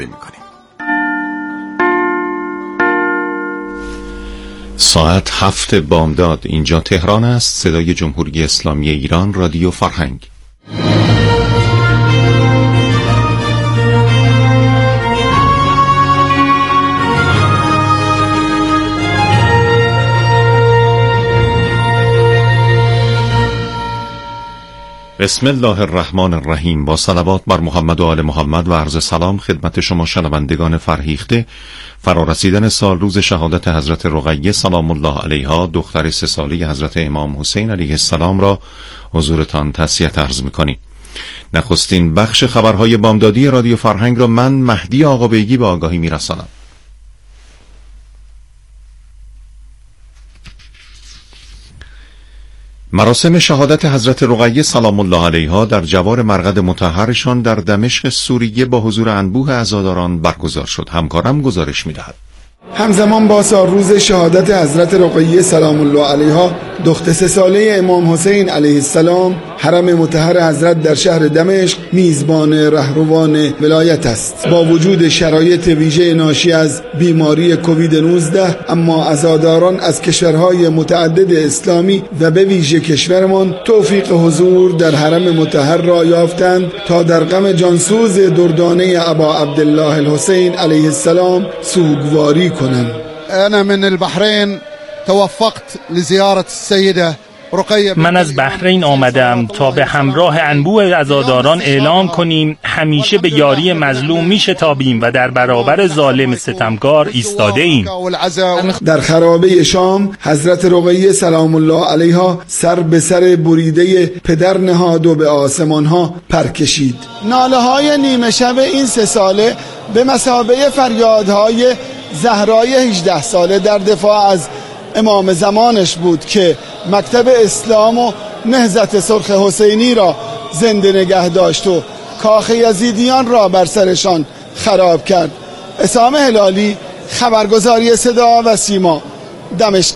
می‌کنیم. ساعت 7 بامداد، اینجا تهران است. صدای جمهوری اسلامی ایران، رادیو فرهنگ. بسم الله الرحمن الرحیم. با صلوات بر محمد و آل محمد و عرض سلام خدمت شما شنوندگان فرهیخته. فرارسیدن سال روز شهادت حضرت رقیه سلام الله علیها، دختر 3 ساله حضرت امام حسین علیه السلام را حضورتان تسلیت عرض می‌کنیم. نخستین بخش خبرهای بامدادی رادیو فرهنگ را من مهدی آقابیگی به آگاهی می‌رسانم. مراسم شهادت حضرت رقیه سلام الله علیها در جوار مرقد مطهرشان در دمشق سوریه با حضور انبوه عزاداران برگزار شد. همکارم گزارش می‌دهد. همزمان با سالروز شهادت حضرت رقیه سلام الله علیها، دختر 3 ساله امام حسین علیه السلام، حرم مطهر حضرت در شهر دمشق میزبان رهروان ولایت است. با وجود شرایط ویژه ناشی از بیماری کووید 19 اما عزاداران از کشورهای متعدد اسلامی و به ویژه کشورمان توفیق حضور در حرم مطهر را یافتند تا در غم جانسوز دردانه ابا عبدالله الحسین علیه السلام سوگواری کنند. أنا من البحرين توفقت لزيارة السيدة رقیه. من از بحرین آمدم تا به همراه انبوه عزاداران اعلام کنیم همیشه به یاری مظلوم میشتابیم و در برابر ظالم ستمکار ایستاده ایم. در خرابه شام حضرت رقیه سلام الله علیها سر به سر بریده پدر نهاد و به آسمان ها پر کشید. ناله های نیمه شب این 3 ساله به مثابه فریادهای زهرای 18 ساله در دفاع از امام زمانش بود که مکتب اسلام و نهضت سرخ حسینی را زنده نگه داشت و کاخ یزیدیان را بر سرشان خراب کرد. اسام هلالی، خبرگزاری صدا و سیما، دمشق.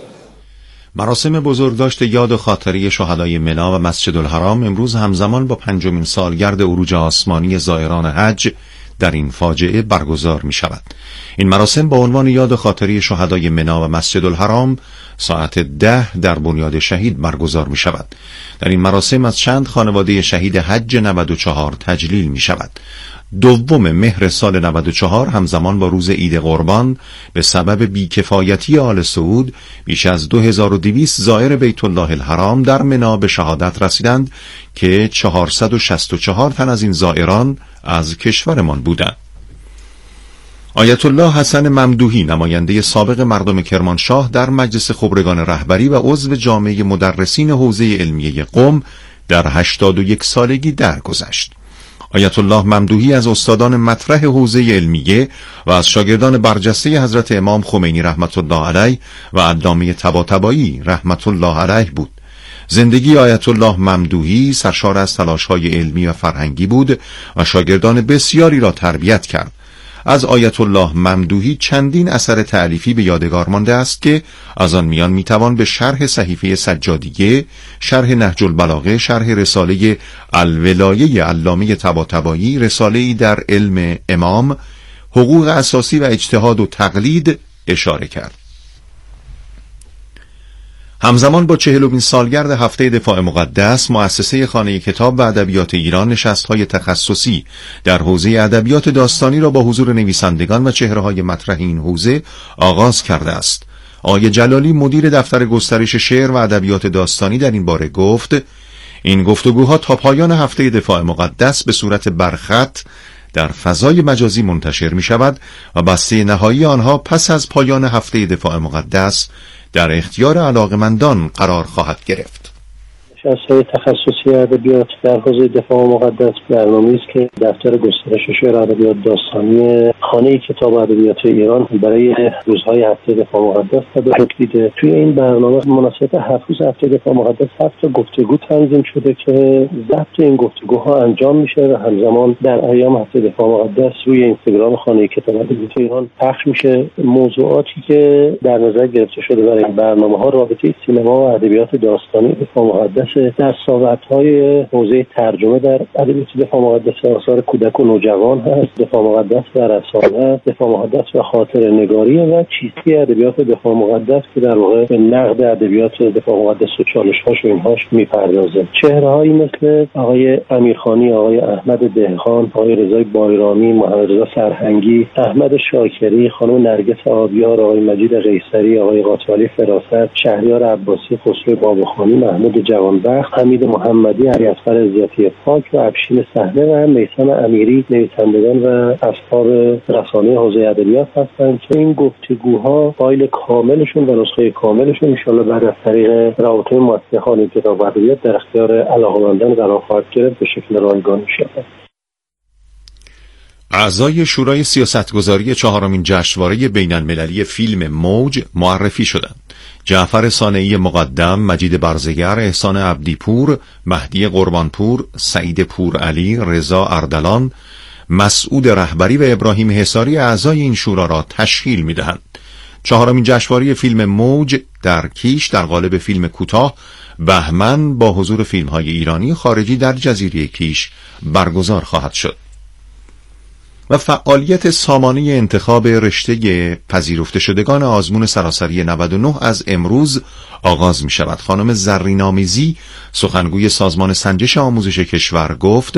مراسم بزرگداشت یاد و خاطره شهدای منا و مسجد الحرام امروز همزمان با 5مین سالگرد عروج آسمانی زائران حج در این فاجعه برگزار می شود. این مراسم با عنوان یاد و خاطره شهدای منا و مسجد الحرام ساعت 10 در بنیاد شهید برگزار می شود. در این مراسم از چند خانواده شهید حج 94 تجلیل می شود. 2 مهر سال 94 همزمان با روز عید قربان به سبب بیکفایتی آل سعود بیش از 2200 زائر بیت الله الحرام در منا به شهادت رسیدند که 464 تن از این زائران از کشورمان بودند. آیت الله حسن ممدوحی، نماینده سابق مردم کرمانشاه در مجلس خبرگان رهبری و عضو جامعه مدرسین حوزه علمیه قم، در 81 سالگی درگذشت. آیت الله ممدوحی از استادان مطرح حوزه علمیه و از شاگردان برجسته حضرت امام خمینی رحمت الله علیه و علامه طباطبایی رحمت الله علیه بود. زندگی آیت الله ممدوحی سرشار از تلاش‌های علمی و فرهنگی بود و شاگردان بسیاری را تربیت کرد. از آیت الله ممدوحی چندین اثر تألیفی به یادگار مانده است که از آن میان میتوان به شرح صحیفه سجادیه، شرح نهج البلاغه، شرح رساله الولایه علامه طباطبایی، رساله‌ای در علم امام، حقوق اساسی و اجتهاد و تقلید اشاره کرد. همزمان با 40مین سالگرد هفته دفاع مقدس، مؤسسه خانه کتاب و ادبیات ایران نشست‌های تخصصی در حوزه ادبیات داستانی را با حضور نویسندگان و چهره‌های مطرح این حوزه آغاز کرده است. آقای جلالی، مدیر دفتر گسترش شعر و ادبیات داستانی، در این باره گفت: این گفتگوها تا پایان هفته دفاع مقدس به صورت برخط در فضای مجازی منتشر می شود و بسته نهایی آنها پس از پایان هفته دفاع مقدس در اختیار علاقمندان قرار خواهد گرفت. نشست‌های تخصصی ادبیات در حوزه دفاع مقدس برنامه‌ای است که دفتر گسترش شعر و ادبیات داستانی خانه کتاب و ادبیات ایران برای روزهای هفته دفاع مقدس تدارک دیده. توی این برنامه مناسبت 7 روز هفته دفاع مقدس 7 گفتگو تنظیم شده که ضبط این گفتگوها انجام میشه و همزمان در ایام هفته دفاع مقدس روی اینستاگرام خانه کتاب و ادبیات ایران پخش میشه. موضوعاتی که در نظر گرفته شده برای این برنامه‌ها رابطه سینما و ادبیات داستانی دفاع مقدس بحث دستاوردهای حوزه ترجمه در ادبیات دفاع مقدس و آثار کودک و نوجوان هست، دفاع مقدس و رسانه، دفاع مقدس و خاطره نگاری و چیستی ادبیات دفاع مقدس که در واقع به نقد ادبیات دفاع مقدس و چالش‌هاش و اینهاش میپردازه. چهره‌هایی مثل آقای امیرخانی، آقای احمد دهقان، آقای رضای بایرامی، محمد رضا سرهنگی، احمد شاکری، خانم نرگس آبیار، آقای مجید قیصری، آقای قاسمی فراست، شهریار عباسی، خسرو باباخانی، محمود جوانبخت، حمید محمدی، علی اصغر عزتی پاک و افشین صحنه و میثم امیری نویسندگان و اصحاب رسانه حوزه ادبیات هستند که این گفتگوها فایل کاملشون و نسخه کاملشون ان شاءالله بعد از طریق رابطه مؤسسه‌خوان کتاب ادبیات در اختیار علاقه‌مندان قرار خواهد گرفت به شکل رایگان می‌شود. اعضای شورای سیاستگذاری چهارمین جشنواره بین‌المللی فیلم موج معرفی شدند. جعفر صانعی مقدم، مجید برزگر، احسان عبدیپور، مهدی قربانپور، سعید پورعلی، رضا اردلان، مسعود رهبری و ابراهیم حصاری اعضای این شورا را تشکیل می‌دهند. چهارمین جشنواره فیلم موج در کیش در قالب فیلم کوتاه بهمن با حضور فیلم‌های ایرانی خارجی در جزیره کیش برگزار خواهد شد. و فعالیت سامانه انتخاب رشته پذیرفته شدگان آزمون سراسری 99 از امروز آغاز می شود. خانم زرین آمیزی سخنگوی سازمان سنجش آموزش کشور گفت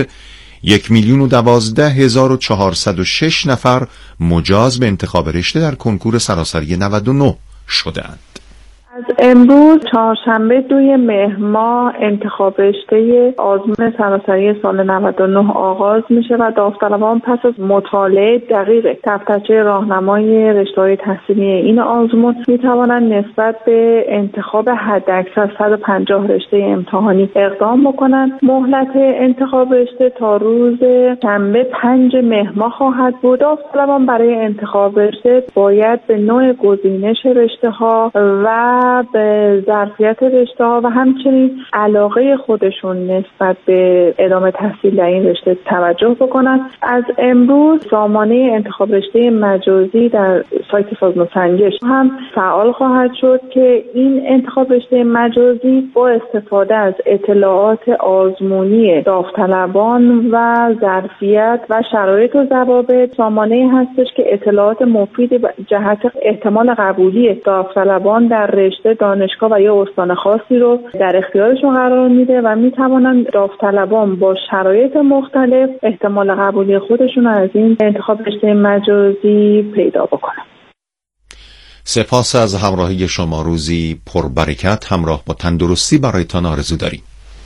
1,012,406 نفر مجاز به انتخاب رشته در کنکور سراسری 99 شدند. از امروز چهارشنبه 2 مهر ماه انتخاب رشته آزمون سراسری سال 99 آغاز میشه و داوطلبان پس از مطالعه دقیق دفترچه راهنمای رشته‌های تحصیلی این آزمون میتوانند نسبت به انتخاب حداکثر 150 رشته امتحانی اقدام بکنند. مهلت انتخاب رشته تا روز شنبه 5 مهر ماه خواهد بود. داوطلبان برای انتخاب رشته باید به نوع گزینش رشته‌ها و به ظرفیت رشته‌ها و همچنین علاقه خودشون نسبت به ادامه تحصیل در این رشته توجه بکنند. از امروز سامانه انتخاب رشته مجازی در سایت سازمان سنجش هم فعال خواهد شد که این انتخاب رشته مجازی با استفاده از اطلاعات آزمونی داوطلبان و ظرفیت و شرایط و ضوابط سامانه هستش که اطلاعات مفید جهت احتمال قبولی داوطلبان در رشته دانشگاه و یا استان خاصی رو در اختیارشون قرار میده و میتوانند داوطلبان با شرایط مختلف احتمال قبولی خودشون از این انتخاب رشته مجازی پیدا بکنن. سپاس از همراهی شما. روزی پربرکت همراه با تندرستی برایتان آرزو داریم.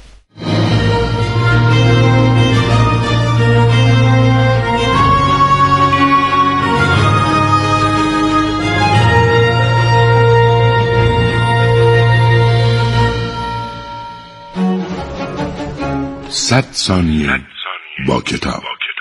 صد ثانیه با کتاب.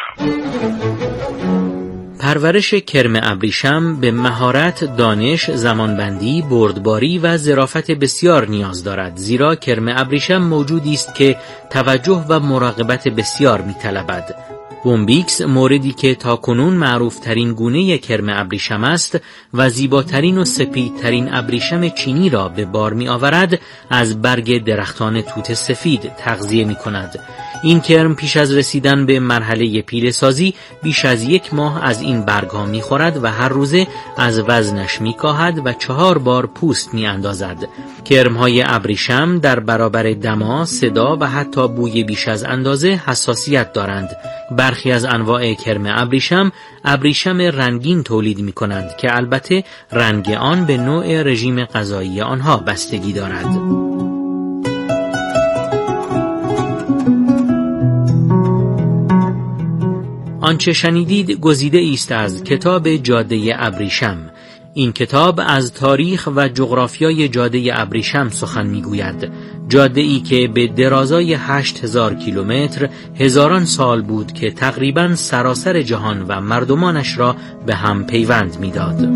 پرورش کرم ابریشم به مهارت، دانش، زمانبندی، بردباری و ظرافت بسیار نیاز دارد، زیرا کرم ابریشم موجودی است که توجه و مراقبت بسیار می‌طلبد. بومبیکس موردی که تاکنون معروف ترین گونه کرم ابریشم است و زیباترین و سپیدترین ابریشم چینی را به بار می آورد، از برگ درختان توت سفید تغذیه می کند. این کرم پیش از رسیدن به مرحله پیله سازی بیش از 1 ماه از این برگ ها می خورد و هر روزه از وزنش می کاهد و 4 بار پوست می اندازد. کرم های ابریشم در برابر دما، صدا و حتی بوی بیش از اندازه حساسیت دارند. برخی از انواع کرم ابریشم رنگین تولید می کنند که البته رنگ آن به نوع رژیم غذایی آنها بستگی دارد. آنچه شنیدید گزیده است از کتاب جاده ابریشم. این کتاب از تاریخ و جغرافیای جاده ابریشم سخن میگوید. جاده ای که به درازای 8000 کیلومتر هزاران سال بود که تقریباً سراسر جهان و مردمانش را به هم پیوند میداد.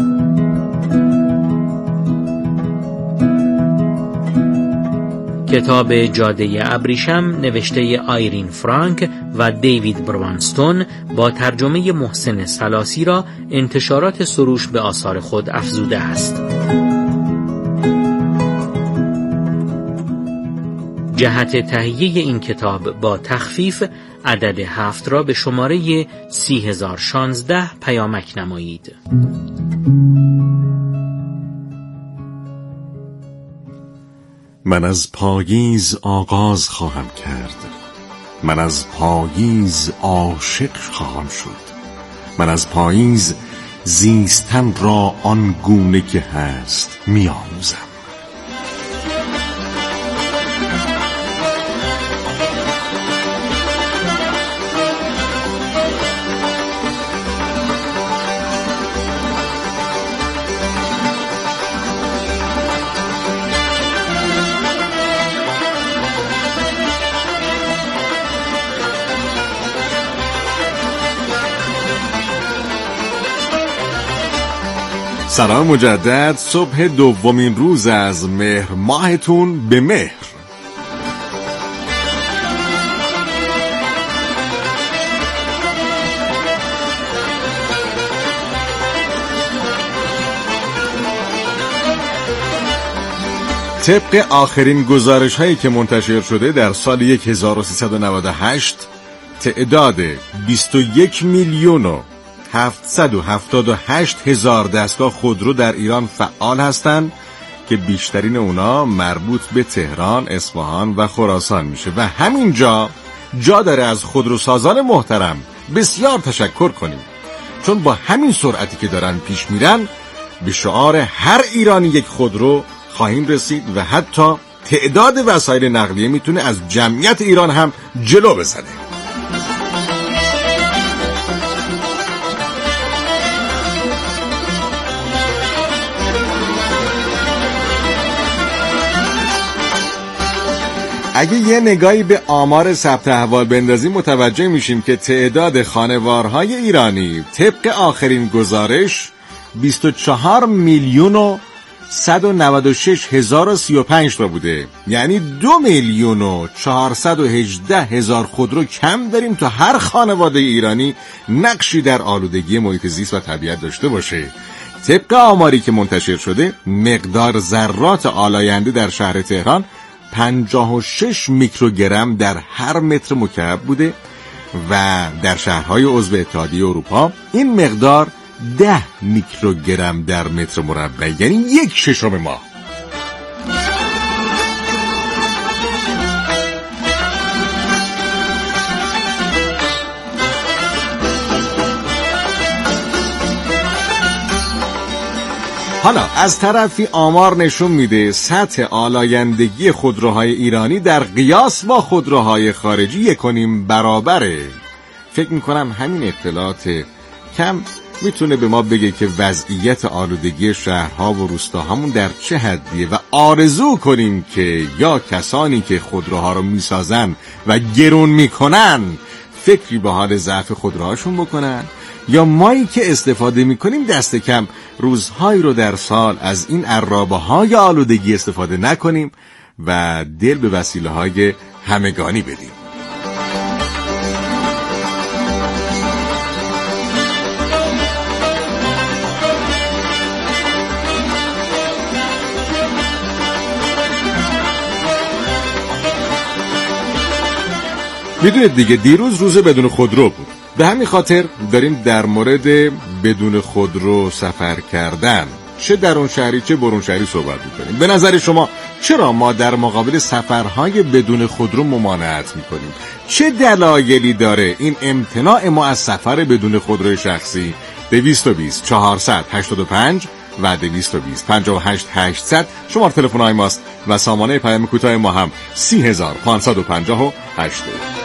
کتاب جاده ابریشم نوشته آیرین فرانک و دیوید بروانستون با ترجمه محسن سلاسی را انتشارات سروش به آثار خود افزوده است. جهت تهیه این کتاب با تخفیف عدد 7 را به شماره 3016 پیامک نمایید. من از پاییز آغاز خواهم کرد، من از پاییز عاشق خواهم شد، من از پاییز زیستن را آن گونه که هست می‌آموزم. سلام مجدد، صبح دومین روز از مهر ماهتون به مهر. طبق آخرین گزارش هایی که منتشر شده در سال 1398 تعداد 21,778,000 دستگاه خودرو در ایران فعال هستند که بیشترین اونا مربوط به تهران، اصفهان و خراسان میشه و همینجا جا داره از خودروسازان محترم بسیار تشکر کنیم، چون با همین سرعتی که دارن پیش میرن به شعار هر ایرانی یک خودرو خواهیم رسید و حتی تعداد وسایل نقلیه میتونه از جمعیت ایران هم جلو بزنه. اگه یه نگاهی به آمار ثبت احوال بندازیم متوجه میشیم که تعداد خانوارهای ایرانی طبق آخرین گزارش 24,196,035 تا بوده، یعنی 2,418,000 خودرو کم داریم تا هر خانواده ایرانی نقشی در آلودگی محیط زیست و طبیعت داشته باشه. طبق آماری که منتشر شده مقدار ذرات آلاینده در شهر تهران 56 میکروگرم در هر متر مکعب بوده و در شهرهای عضو اتحادیه اروپا این مقدار 10 میکروگرم در متر مربع، یعنی 1/6 ما. حالا از طرفی آمار نشون میده سطح آلایندگی خودروهای ایرانی در قیاس با خودروهای خارجی 1.5 برابره. فکر میکنم همین اطلاعات کم میتونه به ما بگه که وضعیت آلودگی شهرها و روستاهامون در چه حدیه و آرزو کنیم که یا کسانی که خودروها رو میسازن و گرون میکنن فکری به حال ضعف خودروهاشون بکنن، یا مایی که استفاده میکنیم دست کم روزهایی رو در سال از این عرابه‌های آلودگی استفاده نکنیم و دل به وسیله‌های همگانی بدیم. میدونید دیگه دیروز روز بدون خودرو بود، به همین خاطر داریم در مورد بدون خودرو سفر کردن چه درون شهری چه برون شهری صحبت میکنیم. به نظر شما چرا ما در مقابل سفرهای بدون خودرو ممانعت میکنیم؟ چه دلایلی داره این امتناع ما از سفر بدون خودروی شخصی؟ 220 485 و 220 58 800 شماره تلفن های ماست و سامانه پیام کوتاه ما هم 30558.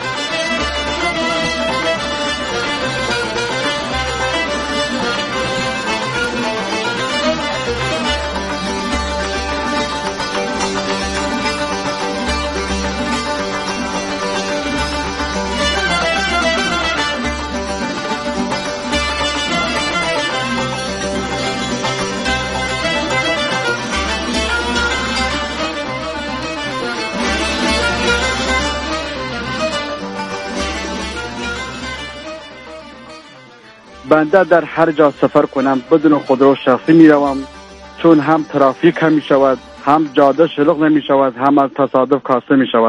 بنده در هر جا سفر کنم بدون خودرو شخصی می روم، چون هم ترافیک هم می شود، هم جاده شلوغ نمی شود، هم از تصادف کاسته می شود.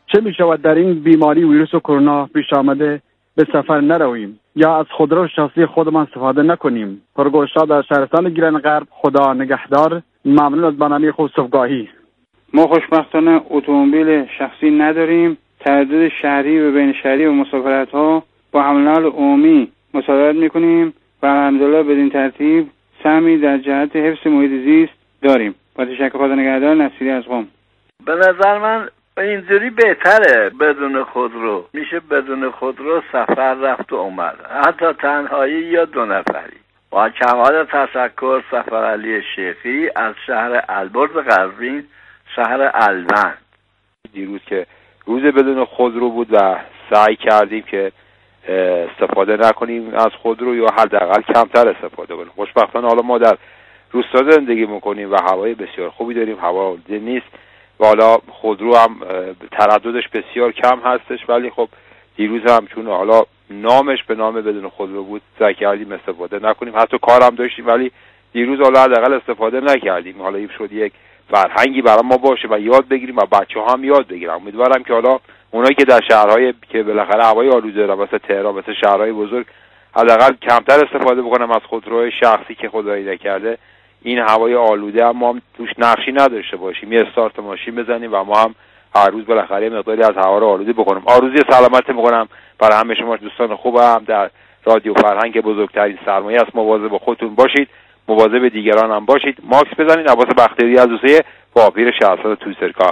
چه می شود در این بیماری ویروس کرونا پیش آمده به سفر نرویم یا از خودرو شخصی خودمان استفاده نکنیم. پرگوشا در شهرستان گیلان غرب. خدا نگهدار. ممنون از برنامه خوب صبحگاهی. ما خوشبختانه اتومبیل شخصی نداریم. تردد شهری و بین شهری و مسافرت ها با حمل و نقل عمومی مسافرت میکنیم و الحمدلله بدین ترتیب سهمی در جهت حفظ محیط زیست داریم. با تشکر. خدا نگهدار. نصیری از قم. به نظر من اینجوری بهتره. بدون خودرو میشه بدون خودرو سفر رفت و اومد، حتی تنهایی یا دو نفری. با کمال تشکر. سفرعلی شیخی از شهر البرز قزوین، شهر الوند. دیروز که روز بدون خودرو بود و سعی کردیم که استفاده نکنیم از خودرو یا حداقل کمتر استفاده کنیم. خوشبختانه حالا ما در روستا زندگی میکنیم و هوای بسیار خوبی داریم، هوا آلوده نیست و حالا خودرو هم ترددش بسیار کم هستش، ولی خب دیروز هم چون حالا نامش به نام بدون خودرو بود سعی کردیم استفاده نکنیم. حتی کارم داشتیم ولی دیروز حالا حداقل استفاده نکردیم. حالا این شد یک فرهنگی برای ما باشه و یاد بگیریم و بچه‌ها هم یاد بگیرن. امیدوارم که حالا اونایی که در شهرهای که بالاخره هوای آلوده دارن مثل تهران، مثل شهرهای بزرگ، حداقل کمتر استفاده بکنم از خودروهای شخصی که خدایی نکرده این هوای آلوده هم ما توش نقشی نداشته باشیم. یه استارت ماشین بزنیم و ما هم هر روز بالاخره یه مقداری از هوا رو آلوده بکنیم. آرزوی سلامت می‌کنم برای همه شما دوستان خوبم در رادیو فرهنگ. بزرگترین سرمایه است. مواظب خودتون باشید، مواظب دیگران هم باشید. ماکس بزنید. عباس بختیاری از روسیه با پیر شهرزاد توسرکار.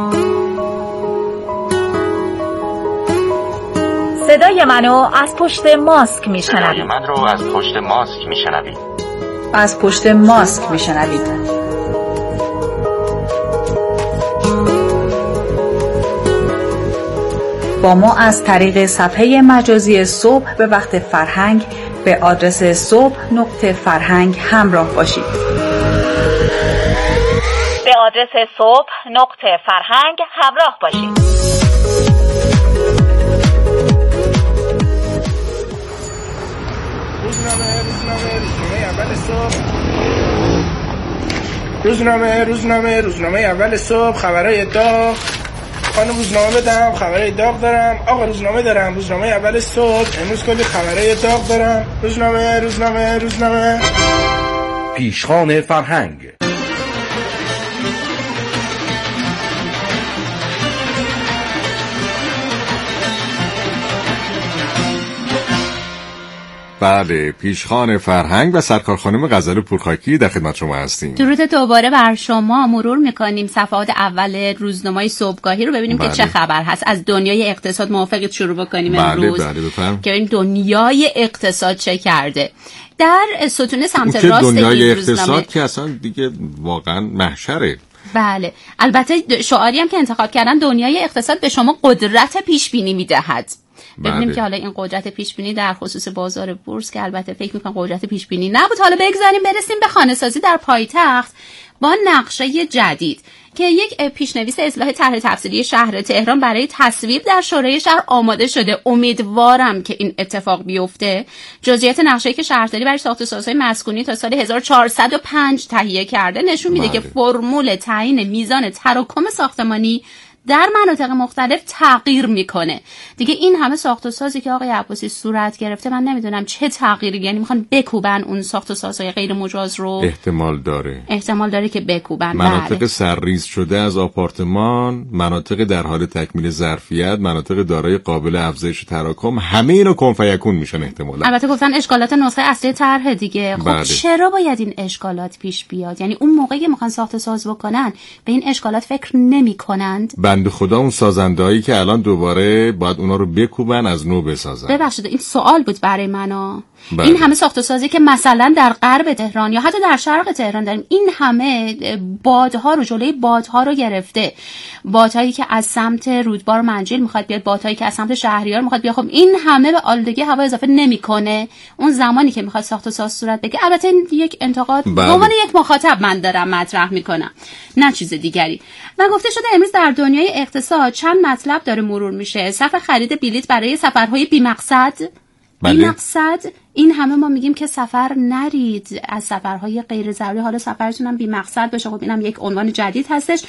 صدای منو از پشت ماسک میشنوید. صدای من رو از پشت ماسک میشنوید. از پشت ماسک میشنوید. با ما از طریق صفحه مجازی صبح به وقت فرهنگ به آدرس صبح.فرهنگ همراه باشید. به آدرس صبح.فرهنگ همراه باشید. روزنامه اول صبح خبرای داغ. خانم روزنامه بدم، خبرای داغ دارم. آقا روزنامه دارم، روزنامه اول صبح. امروز کلی خبرای داغ دارم. روزنامه. پیشخوان فرهنگ. بله، پیشخوان فرهنگ و سرکار خانم غزل پورخاکی در خدمت شما هستیم. درود دوباره بر شما. مرور میکنیم صفحات اول روزنامه صبحگاهی رو ببینیم که چه خبر هست از دنیای اقتصاد. موافقید شروع بکنیم امروز؟ بله که این دنیای اقتصاد چه کرده. در ستون سمت راست دنیای اقتصاد که اصلا دیگه واقعا محشره. بله، البته شعاری هم که انتخاب کردن دنیای اقتصاد به شما قدرت پیش بینی میدهد. ببینیم که حالا این قدرت پیش بینی در خصوص بازار بورس که البته فکر می‌کنم قدرت پیش بینی نبود. حالا بگذاریم برسیم به خانه‌سازی در پایتخت با نقشه جدید که یک پیشنویس اصلاح طرح تفصیلی شهر تهران برای تصویب در شورای شهر آماده شده. امیدوارم که این اتفاق بیفته. جزئیات نقشه‌ای که شهرداری برای ساخت و سازهای مسکونی تا سال 1405 تهیه کرده نشون میده که فرمول تعیین میزان تراکم ساختمانی در مناطق مختلف تغییر میکنه. دیگه این همه ساخت و سازی که آقای عباسی صورت گرفته، من نمیدونم چه تغییری، یعنی میخوان بکوبن اون ساخت و سازهای غیر مجاز رو. احتمال داره که بکوبن. مناطق سرریز شده از آپارتمان، مناطق در حال تکمیل ظرفیت، مناطق دارای قابل افزایش تراکم، همه اینا کن فیکون میشن احتمالاً. البته گفتن اشکالات نسخه اصلی طرح دیگه. خب چرا باید این اشکالات پیش بیاد؟ یعنی اون موقعی که میخوان ساخت و ساز بکنن به این اشکالات فکر نمیکنند. بنده خدا اون سازندهایی که الان دوباره باید اونا رو بکوبن از نو بسازن. ببخشید این سوال بود برای من. این همه ساخت و سازی که مثلا در غرب تهران یا حتی در شرق تهران داریم، این همه بادها رو، جلوی بادها رو گرفته. بادهایی که از سمت رودبار منجیل میخواد بیاد، بادهایی که از سمت شهریار میخواد بیاد. خب این همه به آلودگی هوا اضافه نمیکنه اون زمانی که میخواد ساخت و ساز صورت بگیره. البته این یک انتقاد به عنوان یک مخاطب من دارم مطرح میکنم، نه چیز دیگری. و گفته شده امروز در دنیای اقتصاد چند مطلب داره مرور میشه. صف خرید بلیط برای سفرهای بی‌مقصد بی مقصد این همه ما میگیم که سفر نرید، از سفرهای غیر ضروری، حالا سفرتون هم بی مقصد بشه. خب اینم یک عنوان جدید هستش.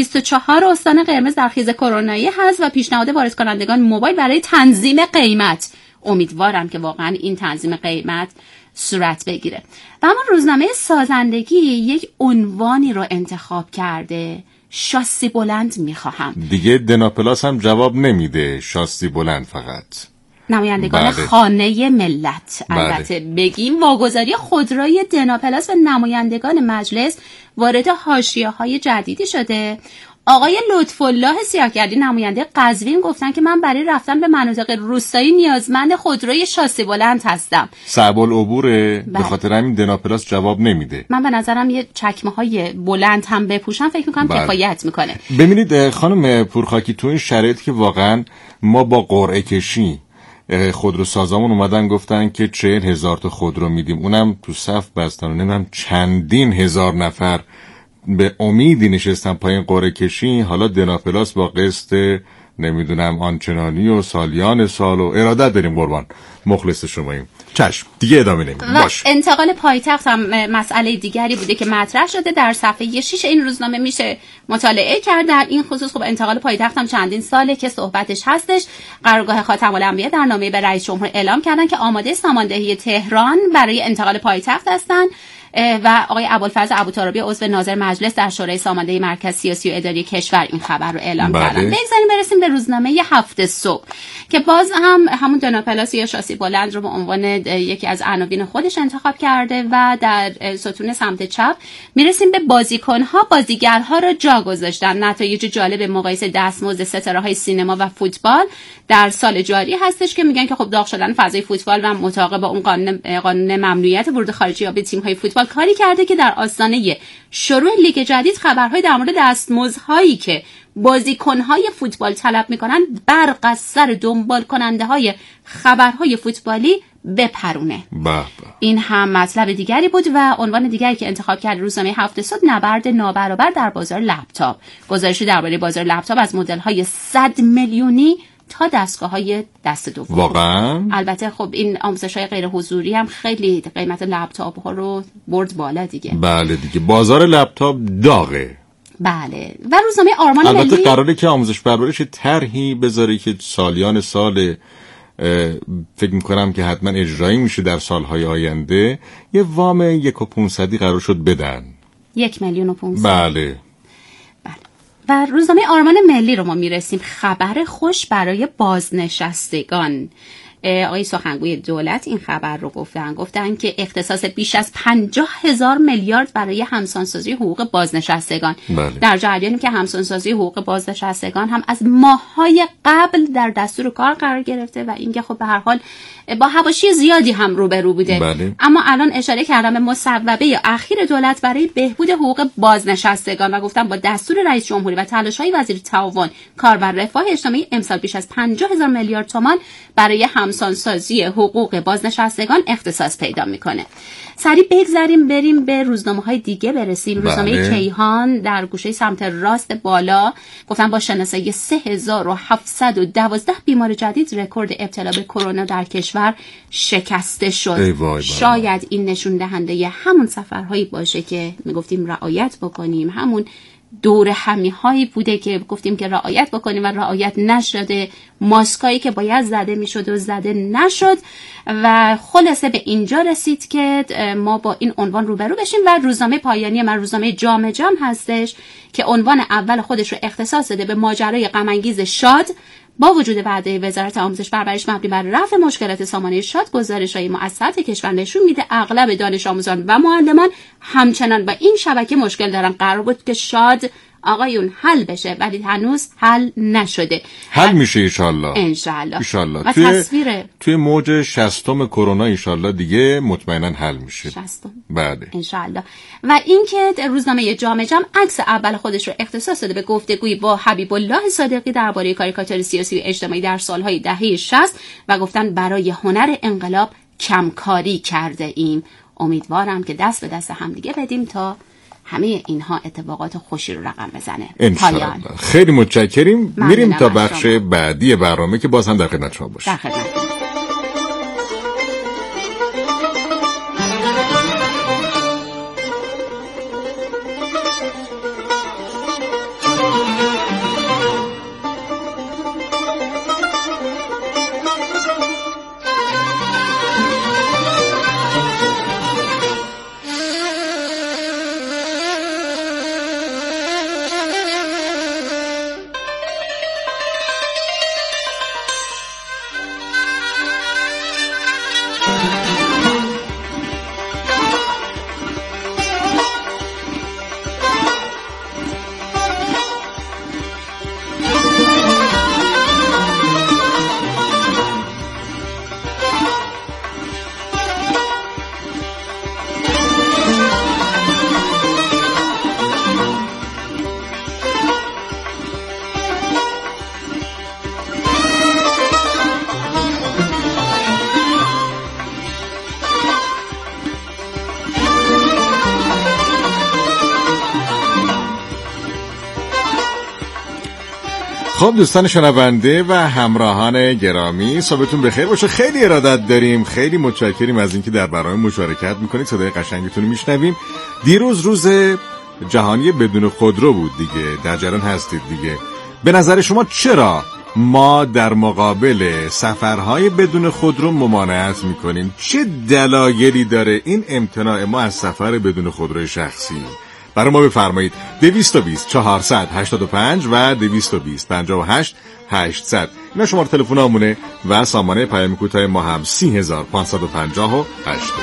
24 استان قرمز در خیز کرونایی هست و پیشنهاد وارد کنندگان موبایل برای تنظیم قیمت. امیدوارم که واقعا این تنظیم قیمت صورت بگیره. و اما روزنامه سازندگی یک عنوانی رو انتخاب کرده، شاسی بلند میخواهم. دیگه دناپلاس هم جواب نمیده، شاسی بلند فقط. نمایندگان خانه ملت البته بگیم واگذاری خودروی دناپلاس و نمایندگان مجلس وارد حاشیه‌های جدیدی شده. آقای لطف‌الله سیاه‌گردی نماینده قزوین گفتن که من برای رفتن به مناطق روستایی نیازمند خودروی شاسی بلند هستم. صعب العبوره، به خاطر همین دناپلاس جواب نمیده. من به نظرم یه چکمه‌های بلند هم بپوشم فکر می‌کنم کفایت میکنه. ببینید خانم پورخاکی، تو این شرایطی که واقعا ما با قرعه کشی خودروسازامون اومدن گفتن که 40,000 تا خودرو میدیم، اونم تو صف بستن و نمیدونم چندین هزار نفر به امیدی نشستن پایین قرعه کشی. حالا دناپلاس با قسط نمیدونم آنچنانی و سالیان سال و ارادت داریم قربان، مخلص شماییم. چشم دیگه ادامه نمیدیم. باش. انتقال پایتخت هم مسئله دیگری بوده که مطرح شده در صفحه 6 این روزنامه میشه مطالعه کرد. در این خصوص خب انتقال پایتخت هم چندین ساله که صحبتش هستش. قرارگاه خاتم الانبیا در نامه به رئیس جمهور اعلام کردن که آماده ساماندهی تهران برای انتقال پایتخت هستند و آقای ابوالفضل ابوطرابی عضو ناظر مجلس در شورای ساماندهی مرکز سیاسی و اداری کشور این خبر رو اعلام کردن. بگذاریم برسیم به روزنامه 7 صبح که باز هم همون دناپلاس یا شاسی بلند رو به عنوان یکی از عناوین خودش انتخاب کرده و در ستون سمت چپ میرسیم به بازیکن‌ها بازیگرها رو جا گذاشتن. نتایج جالب مقایسه دستمزد ستاره‌های سینما و فوتبال در سال جاری هستش که میگن که خب داغ شدن فضای فوتبال و مطابق با اون قانون ممنوعیت ورود خارجی‌ها به تیم‌های فوتبال کاری کرده که در آستانه شروع لیگ جدید خبرهای در مورد دستمزدهایی که بازیکن‌های فوتبال طلب می‌کنن برق از سر دنبال کننده‌های خبرهای فوتبالی بپرونه. این هم مطلب دیگری بود و عنوان دیگری که انتخاب کرد روزنامه 7 صبح نبرد نابرابر در بازار لپتاپ. گزارشی درباره بازار لپتاپ از مدل‌های 100 میلیونی تا دستگاه‌های دست دوم. واقعا البته خب این آموزش‌های غیر حضوری هم خیلی قیمت لپتاپ‌ها رو برد بالا دیگه. بله دیگه بازار لپتاپ داغه. بله و روزنامه آرمان البته ملی قراره که آموزش پرورش طرحی بذاره که سالیان سال فکر میکنم که حتما اجرایی میشه در سالهای آینده. یه وام 1,500 قرار شد بدن. 1,500,000. بله. و روزنامه آرمان ملی رو ما میرسیم. خبر خوش برای بازنشستگان. آقای سخنگوی دولت این خبر رو گفتن که اختصاص بیش از 50,000 میلیارد برای همسانسازی حقوق بازنشستگان. در جریانی که همسانسازی حقوق بازنشستگان هم از ماه‌های قبل در دستور کار قرار گرفته و اینکه خب به هر حال با حواشی زیادی هم روبرو بوده. اما الان اشاره کردم به مصوبه اخیر دولت برای بهبود حقوق بازنشستگان و گفتم با دستور رئیس جمهوری و تلاش‌های وزیر تعاون کار و رفاه اجتماعی امسال بیش از 50,000 میلیارد تومان برای همسانسازی حقوق بازنشستگان اختصاص پیدا میکنه. سریع بگذاریم بریم به روزنامه‌های دیگه برسیم. روزنامه کیهان در گوشه سمت راست بالا گفتن با شناسایی 3712 بیمار جدید رکورد ابتلا به کرونا در کشور شکسته شد. شاید این نشون دهنده همون سفرهایی باشه که میگفتیم رعایت بکنیم، همون دور همی هایی بوده که گفتیم که رعایت بکنیم و رعایت نشده، ماسکایی که باید زده میشد و زده نشد و خلاصه به اینجا رسید که ما با این عنوان روبرو بشیم. و روزنامه پایانی من روزنامه جام هستش که عنوان اول خودش رو اختصاص داده به ماجرای غم انگیز شاد. با وجود وعده وزارت آموزش پرورش مبنی بر رفع مشکلات سامانه شاد، گزارش‌های مؤسسات کشور نشون میده اغلب دانش آموزان و معلمان همچنان با این شبکه مشکل دارن. قرار بود که شاد آقایون حل بشه ولی هنوز حل نشده. حل میشه انشالله. و تصویر توی موج 60م کرونا انشالله دیگه مطمئنا حل میشه. 60م. بله. انشالله. و اینکه روزنامه جام عکس اول خودش رو اختصاص داده به گفتگویی با حبیب الله صادقی درباره کاریکاتور سیاسی و اجتماعی در سالهای دهه 60 و گفتن برای هنر انقلاب کمکاری کرده ایم. امیدوارم که دست به دست هم دیگه بدیم تا همه اینها اتفاقات خوشی رو رقم بزنه. انشالله. خیلی متشکریم. میریم تا بخش بعدی برنامه که باز هم در خدمت شما باشیم. خب دوستان شنونده و همراهان گرامی، صبحتون بخیر باشه. خیلی ارادت داریم، خیلی متشکریم از اینکه در برنامه مشارکت میکنید. صدای قشنگتون رو میشنویم. دیروز روز جهانی بدون خودرو بود دیگه، در جریان هستید دیگه. به نظر شما چرا ما در مقابل سفرهای بدون خودرو ممانعت میکنیم؟ چه دلایلی داره این امتناع ما از سفر بدون خودروی شخصی؟ برای ما بفرمایید. 220 485 و 220 58 800 اینا شماره تلفن همونه و سامانه پیام کوتاه ما هم 30558.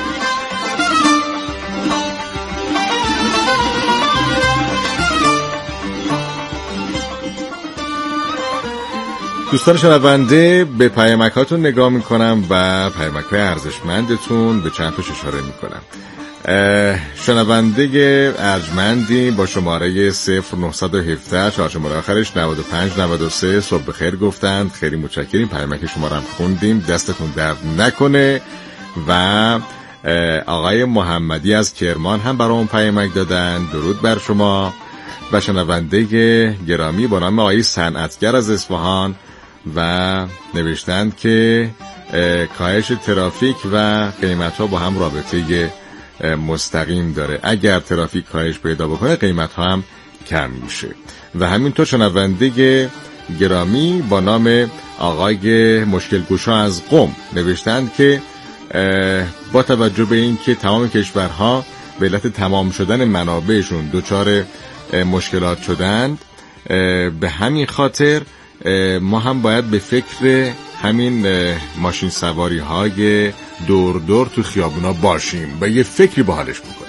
دوستان شنونده، به پیامکاتون نگاه میکنم و پیامکای ارزشمندتون به چند تاش اشاره میکنم. شنونده ارجمندی با شماره 0917 چهار شماره آخرش 9593 صبح بخیر گفتند. خیلی متشکریم، پیامک شما رو هم خوندیم، دستتون درد نکنه. و آقای محمدی از کرمان هم برامون پیامک دادن، درود بر شما. و شنونده گرامی با نام آقای صنعتگر از اصفهان و نوشتند که کاهش ترافیک و قیمت‌ها با هم رابطه مستقیم داره. اگر ترافیک کاهش پیدا بکنه قیمت‌ها هم کم میشه. و همینطور شنونده گرامی با نام آقای مشکل گشا از قم نوشتند که با توجه به این که تمام کشورها به علت تمام شدن منابعشون دچار مشکلات شدند، به همین خاطر ما هم باید به فکر همین ماشین سواری های دور دور تو خیابونا باشیم و یه فکری با حالش بکنیم.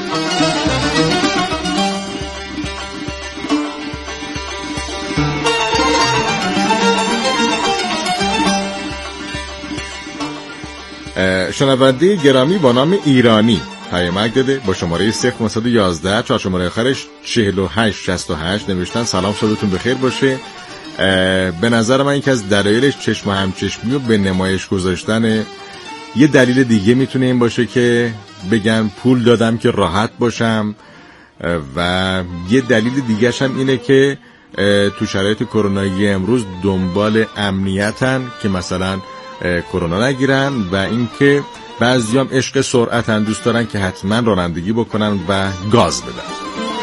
شنونده گرامی با نام ایرانی پیامک داده با شماره 0911 چهار شماره آخرش 4868 نوشتن سلام، صبحتون بخیر باشه. به نظر من یکی از دلایلش چشم و همچشمی و به نمایش گذاشتن. یه دلیل دیگه میتونه این باشه که بگن پول دادم که راحت باشم، و یه دلیل دیگه هم اینه که تو شرایط کرونایی امروز دنبال امنیتن که مثلا کرونا نگیرن، و اینکه بعضیام عشق سرعتن، دوست دارن که حتما رانندگی بکنن و گاز بدن.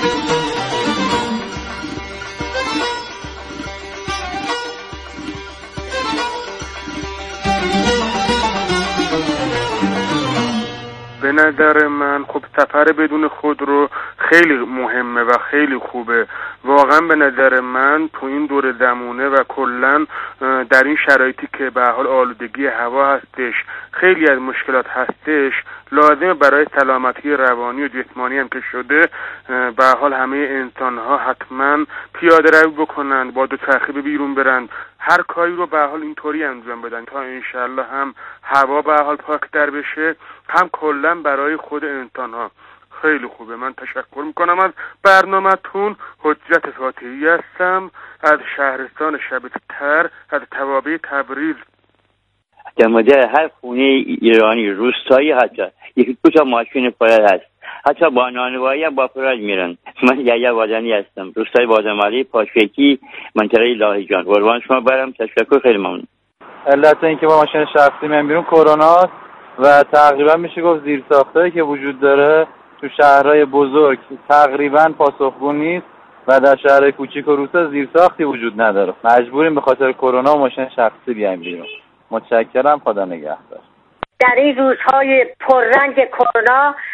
به نظر من خب سفر بدون خودرو خیلی مهمه و خیلی خوبه. واقعا به نظر من تو این دور زمونه و کلن در این شرایطی که به حال آلودگی هوا هستش، خیلی از مشکلات هستش، لازمه برای سلامتی روانی و جسمانی هم که شده به حال همه انسان ها حتما پیاده روی بکنن، با دوچرخه به بیرون برن، هر کاری رو به حال اینطوری انجام بدن تا انشالله هم هوا به حال پاک‌تر بشه، هم کلا برای خود انسان ها. خیلی خوبه. من تشکر میکنم از برنامه‌تون. حجت فاتحی هستم از شهرستان شبت‌تر از توابع تبریز. در مدر هر خونه ایرانی روستایی حتی یکی دو تا ماشین فولاد هست، حتی با نانوایی هم با فولاد میرن. من یحیی وادانی هستم، روستای بادامعلی پاشکی، منطقه لاهیجان. قربان شما برم، تشکر، خیلی ممنون. علت اینکه با ماشین شخصی من بیرون کرونا و تقریبا میشه گفت زیرساختایی که وجود داره تو شهرهای بزرگ تقریبا پاسخگو نیست و در شهرهای کوچیک و روستا زیرساختی وجود نداره. مجبوریم به خاطر کرونا و ماشین شخصی بیایم بیرون. متشکرم، خدا نگهدار. در این روزهای پررنگ کرونا